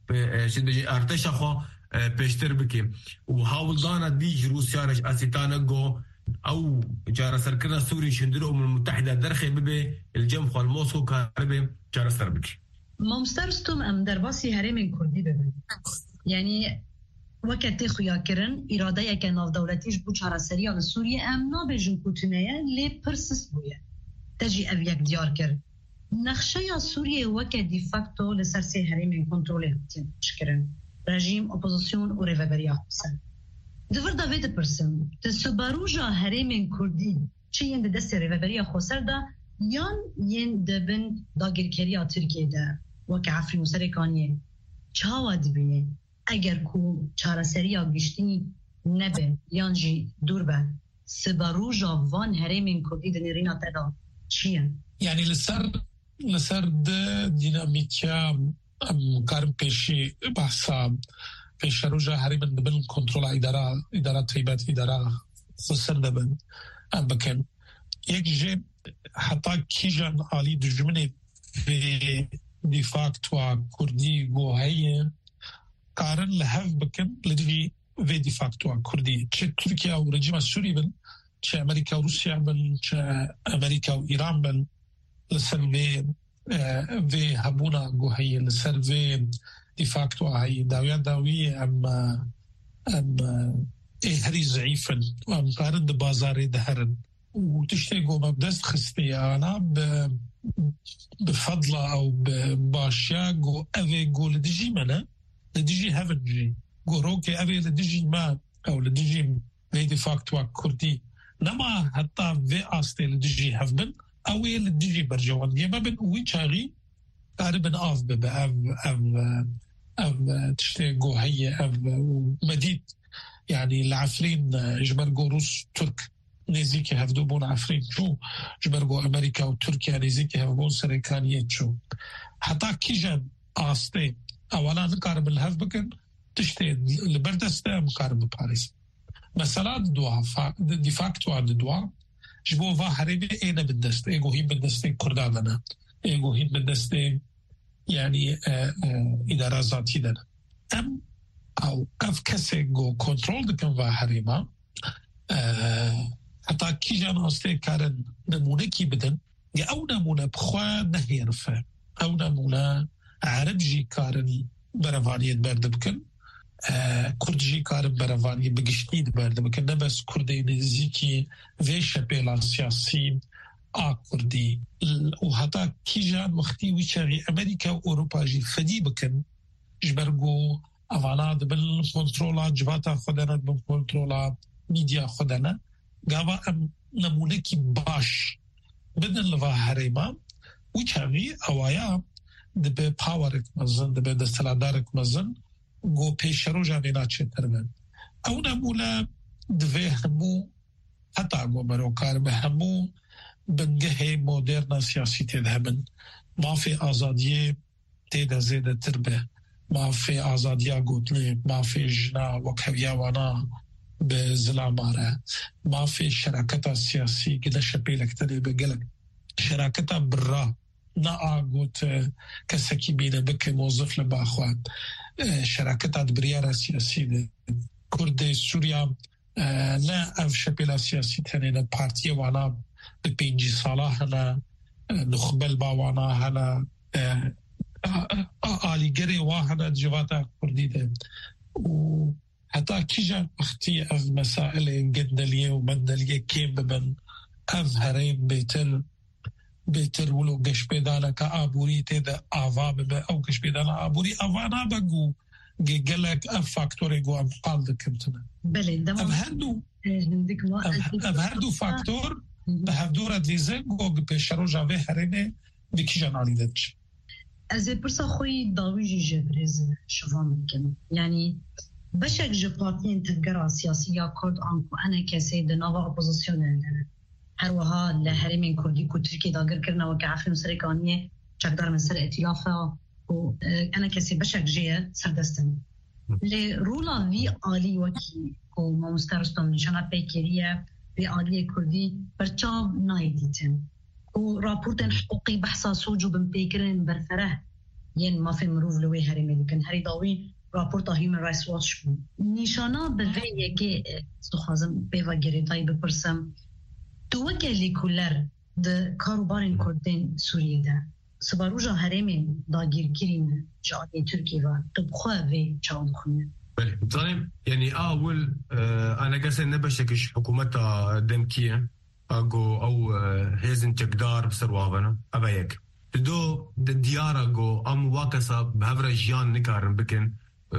C: ارتشا خو بهتر بكي وهاولدانا ديج روسيا رش اسيتانا جو او جارة سركنا سوري شندرو من المتحدة درخي ببي الجمخو الموسكو كاربي جارة سر بكي
B: ممسترستم ام درباسي هرمين كردي ببي يعني وقتی خویا کرن اراده یک ناو دولتیش بو جارة سريان سوريا ام نابجن کوتنيا لی پرسس بويا تجي او یک دیار کرن نقشه سوریه وکه دی فاکتو لسر سه هرمین کنتروله هاتین شکرن رژیم اپوزیسیون و ریوبریا حسن دور داوید پرسن تسباروجا هرمین کردی چه ین دست ریوبریا خوسر دا یان ین دبن داگرکریا ترکیه دا وکه عفری مسرکانیه چاواد بیه اگر کو چارسریا گشتینی نبه یان جی دور به سباروجا وان هرمین کردی دنیرینا تدا چیه؟
A: يعني لسر ديناميكيا كارم بيشي بحثا بيش روجا هريبن دبن كنترول إدارة تيبات إدارة لسر دبن بكن يكجي حتى كيجان آلي دجمني في ديفاكتوا كردي جوهية كارن لهف بكن لدي في ديفاكتوا كردي تركيا ورجيم السوري بن أمريكا وروسيا بن أمريكا وإيران بن لسر في هبونا جوهية لسر في ديفاكتو هاي داوية أم هري ضعيفا وأم قارن بازاري دهرن وتشتيقوا مبدست خستي أنا بفضلة أو بباشيا جو أفي جو لدجي منا لدجي هفنجي جو روكي أفي لدجي ما أو لدجي في ديفاكتو كردي نما حتى في آستي لدجي هفبن أويل الدجي برجوان ديما بن ويشاغي قاربن آف ببا أف تشتيقو هي أف مديد يعني العفرين جبرقو روس ترك نزيكي هفدوبون عفرين شو جبرقو أمريكا وتركيا نزيكي هفدوبون سريكانيات شو حتى كيجان آستي أولا نقارب الهف بكن تشتي لبردستا مقارب بباريس مثلا دي فاكتو عن الدواء جبو هرمي اينا بالدست ايغو هين بالدست كرداننا ايغو هين بالدست يعني ادارة ذاتي دنا ام او اف كسي جو كنترول دكن هرما حتى كي جان استي كارن نمونه كي بدن او نمونه بخوا نهيرفه او نمونه عربجي كارن برفانيت برد بكن کردجی کار بروانی بگشتی برده بکن نه بس کردی نزدیکی ویش پیلا سیاسی کردی و حتی کی جان وقتی ویچاری امریکا و اروپا جی فدی بکن جبرگو اوانات بل کنترولا جواتا خودنا بل کنترولا میدیا خودنا گاوا ام نمونه کی باش بدن لوا هریما ویچاری اوایا دبه پاورک مزن دبه دستلادارک مزن گو پیش رو جاوینا چه ترمن او نمولا دوی همو حتی گو مروکار به همو بنگه مدرن سیاسی تید همن ما فی آزادی تید زیده تربه ما فی آزادیا گوتلی ما فی جنا وکویا وانا بزلامارة ما في شراكة سياسية كده شبيلك تدي بقلك شراكة برا ناقوت كسكي بينا بك موظف لباخوان شراكة بريارة سياسية كردي سوريا لا أف شبيلة سياسية تانينا بارتية وانا ببينجي صلاح هلا نخبل باوانا هلا آليگری واحدة جواتا كردي ده وحتى كيجا اختي اف مسائل جدلية ومدلية كيف ببن اف هرين بيتر ولو قش بيدانا كآبوري تيدا آفا ببا او قش بيدانا آبوري آفانا بقو قلق اف فاكتوري قو ام قالد كمتنا اف هردو فاكتور بهدورة ديزن قو بيشارو جاوه هرينه بكيجا ناليدتش
B: از پرسا خوی داویجی جبرز شوان میکنم یعنی بشک جپارتین تفکر سیاسی یا کرد آنکو انا کسی دنوا اپوزیسیون هندنه هر وها لحرمین کردی کو ترکی داگر کرنا و که عفرین سرکانیه چکدار من سر ائتلافه و انا کسی بشک جیه سردستن لی رولا وی آلی وکی کو ما مسترستم نشانه پیکریه وی آلی کردی برچاو نایدیتن ورابورتين حقوقي بحثا سوجو بمبيكرين برفره ين ما في مروف لوي هرمي لكن هري داوي رابورتا هيومن رايتس واتش نشانا بفيه كي استخازم بيفا جريتاي بپرسم توكلي كولر د كاروبارين كردين سوريا ده سباروجا هرمي داگير كريم جاي تركيا و تبخوا في چاودخونه
C: طيب يعني اول انا قاسن نبشكش حكومتها دمكيه اگو او هزن چکدار بسروابنا ابایک دو دیارا گو ام واکسا بهفر جیان نکارن بکن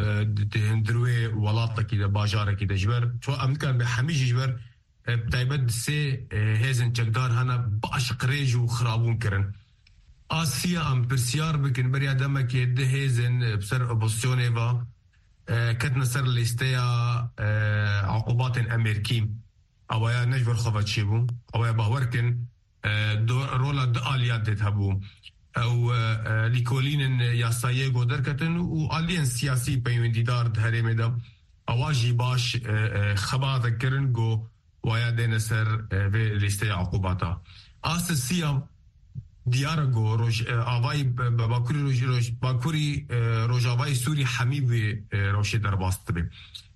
C: دروی ولاتا کی ده باجارا کی ده جبر تو ام نکارن به همیشه جبر تایبت سه هزن چکدار هنا باش قریج و خرابون کرن آسیا ام پرسیار بکن بری آدم که ده هزن بسر اپوزیسیونه و کتن سر لیستیا عقوبات امریکی اویا نجبر خفت شیبو اویا باورکن رولا دآلیات دتهبو او لیکولین یاسایه گو درکتن و آلین سیاسی پیوندیدار دهرمه دا اواجی باش خبات کرن گو ویا دین سر و لیسته عقوباتا آسسیا دیار گو روش آوای باکوری روش آوای سوری حمیب روش در باست بی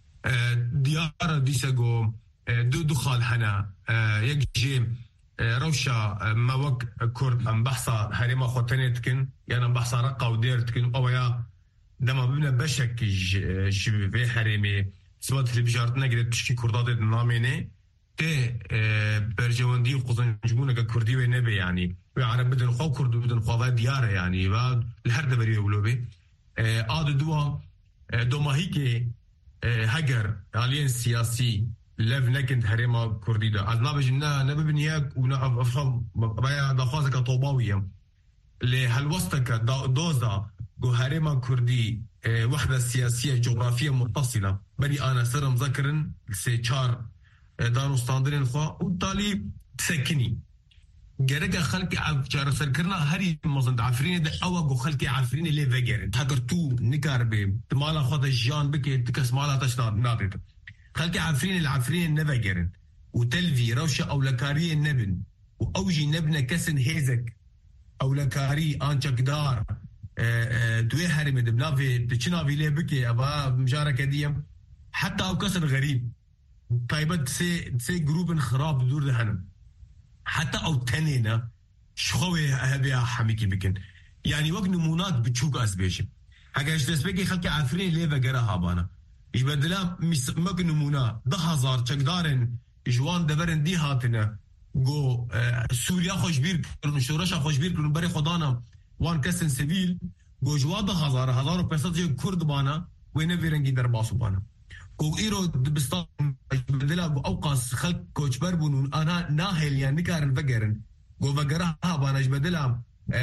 C: دیار دیسه گو دو خال هنا یک جیم روشا موك كرد ام بحثا هريما خوتنتكن يعني ام بحثا رقا وديرتكن او يا دما ببنا بشك في هريمي سوات البجارتنا قد تشكي كردات الناميني تي برجواندي وقضنجمونا كردي ونبي يعني وعرب بدن خو كرد بدن خو ديارة يعني والهرد بريو ولوبي آد دو ما هيك هجر علين سياسي لف نكند هريما كردي ده از نابجنا نببنياك ونفهم بايا دخوازك طوباوية لهالوسطك دوزا جو هريما كردي وحدة سياسية جغرافية متصلة بري أنا سر مذكرن سيشار دانو ستاندرين خوا وطالي تسكني جرجع خلقي عفجار سركرنا هري مزند عفرين ده أو جو خلقي عفرين اللي فجرن تقرتو نكاربي تمالا خد الجان بكي تكس مالا تشناد نادت خلقي عفرين العفرين نفجرن وتلفي روشة أولكارية النبن وأوجي نبنة كسن هيزك أولكاري أنشك دار دوي هرمي دبنافي تشنا في ليه بكي أبا مشاركة ديم حتى أو كسر غريب طيبت سي جروب خراب دور دهنم حتى أو تنينة شخوي هبيا حميكي بكن يعني وقت نمونات بتشوك أسبيشم حاجة اشتسبكي خلقي عفرين ليه فجرها بانا يبدلا ممكن نمونا 10,000 چکدارن جوان دبرن دی هاتنه گو سوریا خوشبیر کرن شورش خوشبیر کرن برای خدانا وان کسن سیویل گو جوان 10,000 کرد بانا و نویرنگی در باسو بانا گو ایرو دبستان بدلا گو اوقاس خلق کوچبر بونون انا ناهل يعني نكارن فقرن گو فقرها بانا جبدلا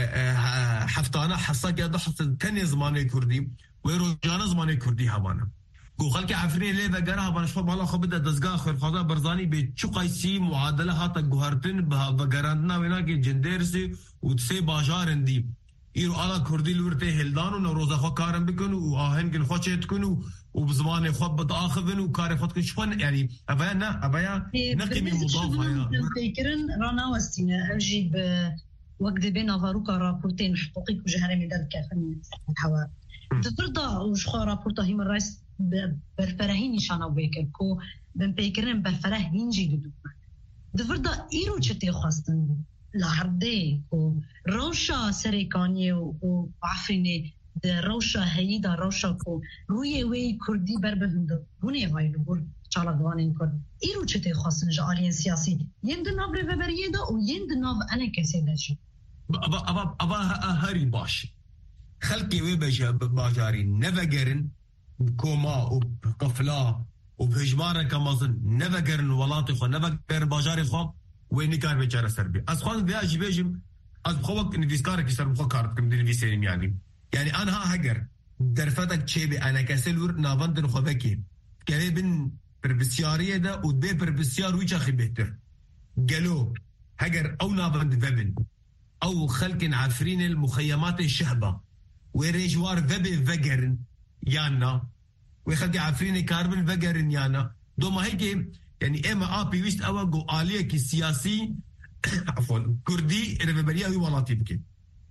C: حفتانا حصاك يا ضحص تاني زماني كردي ويرو جانا زماني كردي هابانا گو خلق عفرين ليه فقرها بانا شفا بالا خبدا دزگاه خير خدا برزاني بي چو قيسي معادله هاتا گوهرتن بقراندنا وينا كي جندير سي و تسي باجارن دي ایرو آلا کردی لورته هلدان و نوروز خود کارم بکن و آهنگن خود چه تکن و بزمان خود بتآخذن و کار خود کن شپن يعني أبايا نقيمي مضافة
B: يا فكرن رانا وستينا أجيب وقت بين أفاروكا رابورتين حقوقي وجهري من ذلك فن الحوا تفرضا وشخوا رابورتا هيم الرئيس برفراهين نشانه بيكر كو بن بيكرن برفراهين جي دودو تفرضا إيرو تشتي خواستن لحردي و روشا سريكاني و عفريني ده روشا هيدا روشا كو روي وي كردي بربهند هوني هاي نور چالاقوانين كرد إيرو چته خواستن جالين سياسي يند ناف ريفبريه دا و يند ناف أنا كسي داشي
C: أبا هاري باش خلقي وي بجا باجاري نفقرن بكوما وبقفلا وبهجمارة كمازن نفقرن ولاتي خو نفقرن باجاري خو وين كار بيچاره سربي از خوان بياجي بيجم از بخوك نفيسكارك يسر بخو كارت كم دي نفيسين يعني انا ها هجر درفتك تشيبي انا كسلور نافندن خوبكي قريبن بربسياريه ده ودبي بربسيار ويش اخي بهتر قالوا هجر او نافند فبن او خلق عفرين المخيمات الشهبه وريجوار فبي فقرن يانا ويخلق عفرين كاربن فقرن يانا دوما هيك يعني اما ابي ويست اوغو آليه كي سياسي عفوا كردي ريفبريا وي ولاتي بكي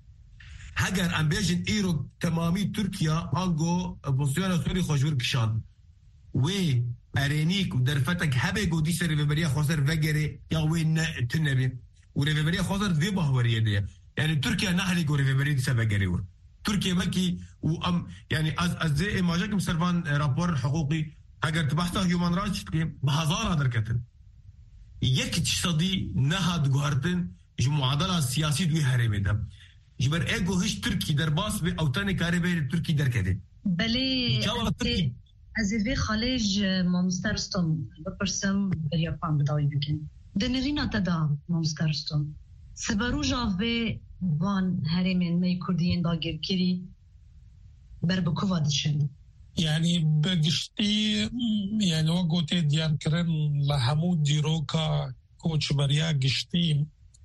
C: هاگر امبيجن ايرو تمامي تركيا انغو بوزيشن سوري خوجور كشان وي ارينيك ودرفتك هبه دي سر ريفبريا خوسر فغري يا وين تنبي وريفبريا خوسر ذي بهوريه دي يعني تركيا نحلي جو ريفبريا دي سبغري تركيا مكي وام يعني از زي ما جاكم سرفان رابور حقوقي اگر تبحثا هيومن رايتس بهزار دركتن يك تصدي نهاد غارتن معادله السياسي دوي هرمدا جبر ايجو هش تركي درباس او تاني كاربي تركي دركدي
B: بلي ازيفي خالج مونسترستون بپرسم باليابان بداوي بكن دنرينا تدا مونسترستون سبارو جافي وان هرمن مي كرديين داغير كيري بربكوفا دشن
A: يعني بقشتي يعني وقوتي ديان كرن لحمود ديروكا كوچ بريا قشتي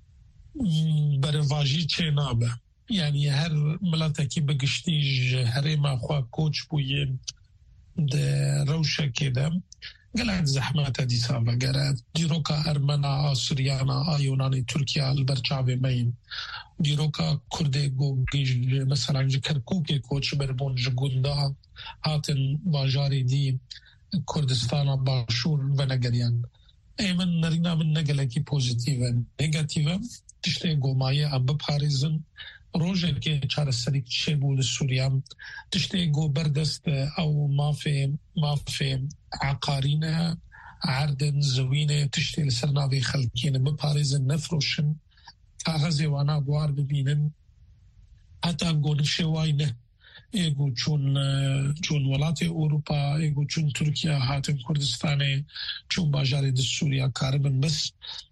A: برواجي چنابه يعني هر ملاتكي بقشتي هرما خوا كوچ بوين ده روشة كده قلعت زحمات دي سابا قرأت ديروكا أرمنا سوريانا يوناني تركيا البرچاوي مين ديروكا كردي مثلا كركوكي كوچ بربون جگوندا هاتن باجاري دي كردستان باشور ونگريان ايمن نرينا من نقلكي بوزيتيفا نيجاتيفا تشتي قوماية ام بباريزن روجه كي چار سريك تشيبو لسوريا تشتي قو بردست او ما في عقارينة عردن زوينة تشتي لسرناوي خلقين بباريزن نفروشن كاغزي وانا بوار ببينن حتى نقول شواينه ايگو چون ولاتي اوروبا ايگو چون تركيا هاتن كردستاني چون باجاري دي سوريا كاربن بس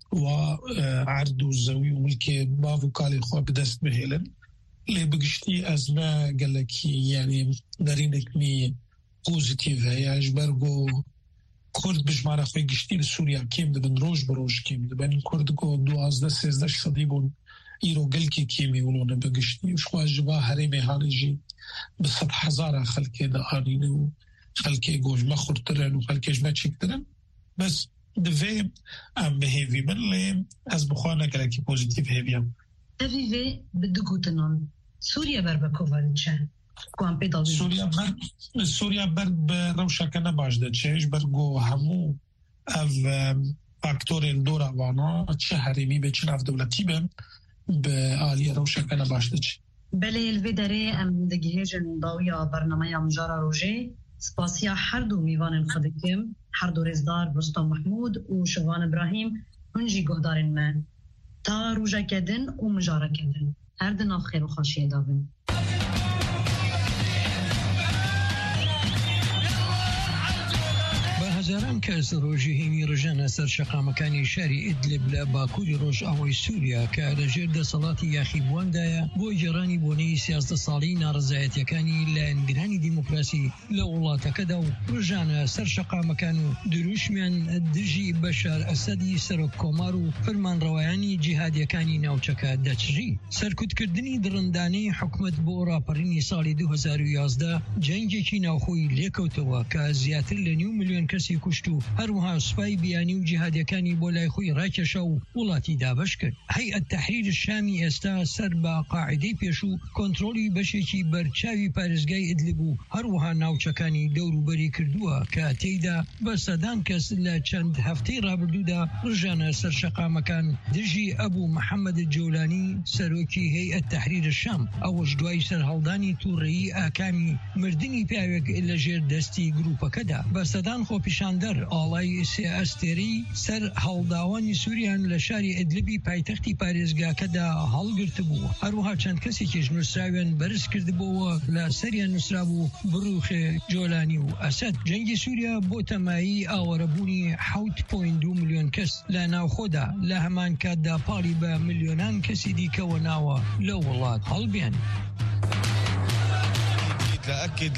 A: وعرض الزوي وملكي بافو كالي خوا بدست بهيلن لي بقشتي ازما قالك يعني دارينك مي بوزيتيف هي اجبرغو كرد بجمارة خوي قشتي لسوريا كيم دبن روج بروج كيم دبن كردكو 12-13 صديبون إيرو قلكي كيمي ولونا بقشتي وشخوا جبا هريمي هالجي بسطح هزارة خلقي دقانين وخلقي قوش مخور ترن وخلقي جمع تشيك ترن بس دفي ام بهيفي من اللي از بخوانا قلكي بوزيتيف هيفيا
B: دفي بدقو تنون سوريا بربكوفا لنشان كوان بيدال
A: سوريا برد بروشا كنا باش دا تشيش برقو همو اف فاكتوري الدورة وانا تشه هريمي بيچن اف دولتي بم بآلية روشا كنا باش دا تشي
B: بله الفيدري ام دقيهجن ضاوية برنامج مجارة روجي سپاسیا هر دو میوان خودکم هر دو رزدار رستم محمود و شوان ابراهیم هنجی گهدارن من تا روژا کدن و مجارة کدن هر دو خیر و خوشی دابن
D: هزاران کەس ڕۆژی هێنی ڕژانە سەر شەقامەکانی شاری ئیدلب لە باکووری ڕۆژئاوای سووریا کە لەژێر دەسەڵاتی یاخیبواندایە بۆ گێڕانی بۆنەی 13 ساڵی ناڕزایەتیەکانی لایەنگرانی دیموکراسی لە وڵاتەکەدا و ڕژانە سەر شەقامەکان و دروشمیان دژی بەشار ئەسەدی سەرۆک کۆمار و فەرمانڕەوایانی جیهادیەکانی ناوچەکە دەچژی. سەرکوتکردنی دڕندانەی حکومت بۆ ڕاپەڕینی ساڵی 2011 جەنگێکی ناوخۆی لێکەوتەوە کە زیاتر لە 9 ملیۆن کەسی کوشت و هەروەها سوپای بیانی و جیهادیەکانی بۆ لای خۆی ڕاکێشا و وڵاتی دابەش کرد. هەیئەت تەحریر شامی ئێستا سەر بە قاعدەی پێش و کۆنتڕۆلی بەشێکی بەرچاوی پارێزگای ئیدلب و هەروەها ناوچەکانی دەوروبەری کردووە کە تێیدا بە سەدان کەس لە چەند هەفتەی ڕابردوودا ڕژانە سەر شەقامەکان دژی ئەبوو محەممەد جەولانی سەرۆکی هەیئەت تەحریر شام ئەوەش دوای سەرهەڵدانی تووڕێیی ئاکامی مردنی پیاوێک لە ژێر دەستی گروپەکەدا. بە سەدان خۆپیشاندەر ئاڵای سێ ئەستێری سەر هەڵداوانی سووریان لە شاری ئیدلبی پایتەختی پارێزگاکەدا هەڵگرت بوو. هەروەها چەند کەسێکیش نووسراویان بەرز کردبووە لە سەریان نووسرا بوو بڕوخێ جۆلانی و ئەسەد. جەنگی سووریا بۆ تەمایی ئاوەرەبوونی 7.2 ملیۆن کەس لە ناوخۆدا لە هەمان کاتدا پاڵی بە ملیۆنان کەسی دیکەوە ناوە لە وڵات هەڵبێن.
E: أكد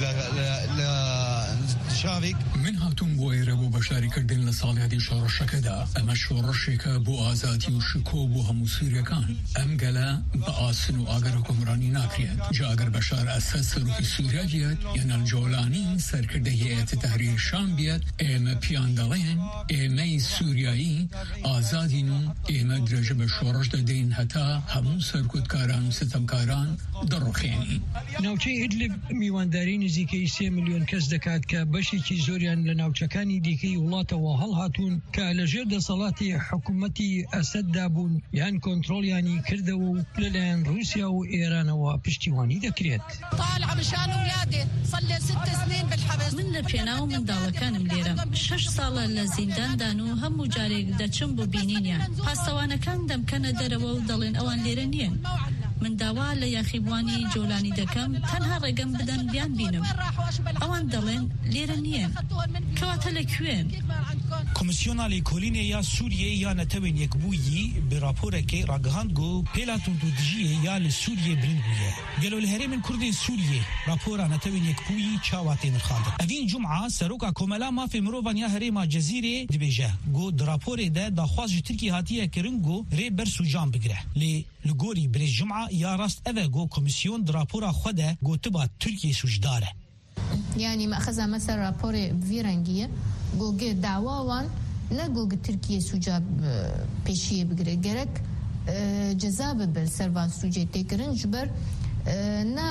E: شارك
F: من هاتون بۆ ئێرە بۆ بەشداریکردن لە ساڵیادی شۆڕشەکەدا ئەمە شۆڕشێکە بۆ ئازادی و شکۆ بۆ هەموو سووریەکان. ئەم گەلە بە ئاسن و ئاگەر حکومڕانی ناکرێت. جا ئەگەر بەشار ئەسەد سەرۆکی سووریا بێت یان جۆلانی سەرکردەی هەیئەتی تەحریر شام بێت ئێمە پیان دەڵێن ئێمەی سووریایی ئازادین و ئێمە درێژە بە شۆڕش دەدەین هەتا هەموو سەرکوتکاران و ستەمکاران دەڕۆخێنین.
D: ناوچەی ئیدلب میوانداری نزیکەی 3 ملیۆن کەس دەکات کە بەشێکی زۆریان لە ناوچەکانی دیکەی وڵاتەوە هەڵهاتوون کە لەژێر دەسەڵاتی حکوومەتی ئەسەددا بوون یان کۆنتڕۆلیانی کردەوە و لەلایەن رووسیا و ئێرانەوە پشتیوانی دەکرێت.
G: من لە پێناو منداڵەکانم لێرە 6 ساڵە لە زینداندان و هەموو جارێک دەچم بۆ بینینیان. پاسەوانەکان دەمکەنە دەرەوە و دەڵێن ئەوان لێرە نییەن. من داوا لە یاخیبوانی جۆلانی دەکەم تەنها ڕێگەم بدەن بیان بینم. ئەوان دەڵێن لێرە نییەن. کەواتە لەکوێن؟
H: کۆمیسیۆنا لێکۆلینێ یا سووریێ یا نەتەوێن یەکبوویی بە راپۆرەکەی ڕاگەهاندگۆ پێلاتون و دژیە یا لە سووریێ برنگ بوویە. گەلۆ لە هەرێمن کوردی سووریێ راپۆرە نەتەوێن یەکبوویی چاواتێ نرخاندن. ئەڤین جومعە سەرۆکا کۆمەلا مافێ مرۆڤان یا هەرێما جەزیرێ دبێژە گۆ دراپۆرێدا داخوازی ترکی هاتیە کرنگۆ رێ بەرس و جان بگرە. لێ لگۆری برێژ جومعە یا ڕاست ئەvە گۆ کۆمیسیۆن دراپۆرا خودە گۆتبا تورکیە سوژدارە.
I: يعني مأخذها مثلا رابور فيرانجية جوجي دعوان لا جوجي تركيا سوجا بيشية بقرا جرك جذاب بالسربان سوجا تكرن جبر نا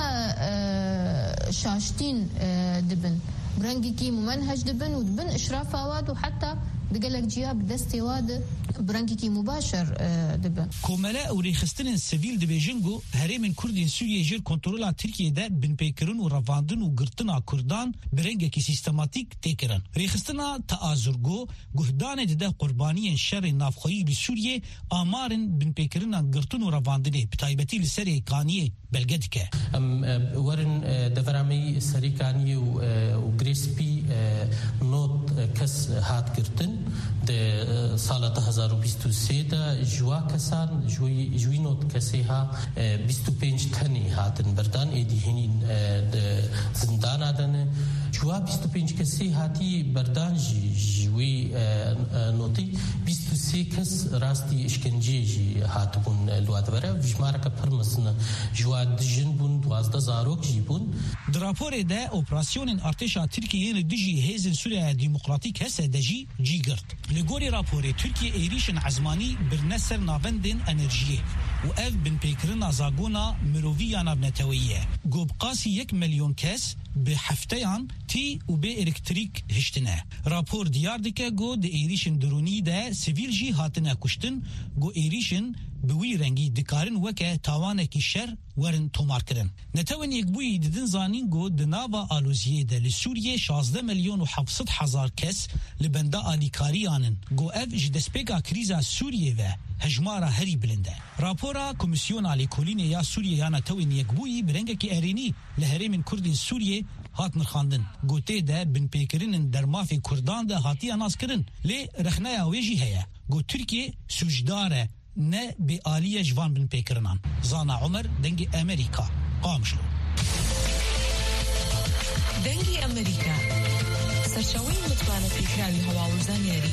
I: شاشتين دبن برانجي كي ممنهج دبن ودبن إشراف أواد وحتى دقلك جياب دستي واد برانكي مباشر دبن
H: كوملا او ريخستن سيفيل دبيجنغو هرمن كردين سوريا جير كنترولا تركيا ده بن بيكرن و رواندن و گرتنا كردان برنگكي سيستماتيك تيكرن ريخستنا تآزرگو گهدان ده قربانيين شر نافخوي بسوريا آمارن بن بيكرن گرتن و رواندن بتايبتي لسري قانيه بلگدكه
J: ورن دفرامي سري قانيه و گريسبي نوت كس هات گرتن ده سال 2023 دا جوا کسان جوی نوت کسی ها 25 تنی هاتن بردان ایدی هنین زندان آدن جوا 25 کسی هاتی بردان جوی نوتی 23 کس راستی اشکنجی جی هات بون لواد وره وجمارا که پرمسن جوا دجن بون 12 زاروک جی بون
H: دراپور ده اپراسیون ارتشا ترکیه دجی هیزن سوریا ديمقراطيك هسه دجي جيگرت لگوری راپور ترکیه ایریشن عزمانی برنسر نابندن انرژیه و اف بن پیکرنا زاگونا مروویانا بنتویه گوبقاسی 1 ملیون کس به هفتهان تی و به الکتریک هشتنه راپور دیار دکه گو ده ایریشن درونی ده سیویل جی هاتنه کشتن گو ایریشن بوی رنگی دکارن وکه تاوانه کی شر ورن تومار کرن نتوین یک بوی ددن زانین گو دناوا آلوزیه ده لسوریه 16 ملیون و 700 هزار کس لبنده آلیکاریانن گو اف جدسپیگا کریزا سوریه و هجمارا هری بلنده راپورا کمیسیون آلیکولین یا سوریه یا نتوین یک بوی برنگه کی ارینی لهرمن کردین سوریه هات نرخاندن گوته ده بن پیکرین درمافی کردان ده هاتیا ناس کرن لی رخنایا ویجی هيا گو ترکیه سوجداره نه به آلیه جوان بن پیکرنان زانا عمر دنگی امریکا قامشلو
E: دنگی امریکا سرچاوی متوانه پیکراوی هوا و زانیاری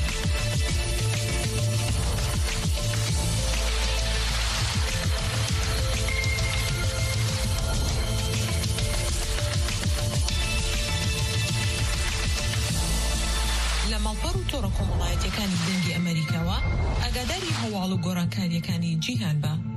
E: ماڵپەڕ و تۆڕە کۆمەڵایەتیەکانی دەنگی ئەمریکاوە ئاگاداری هەواڵ و گۆڕانکاریەکانی جیهان بە.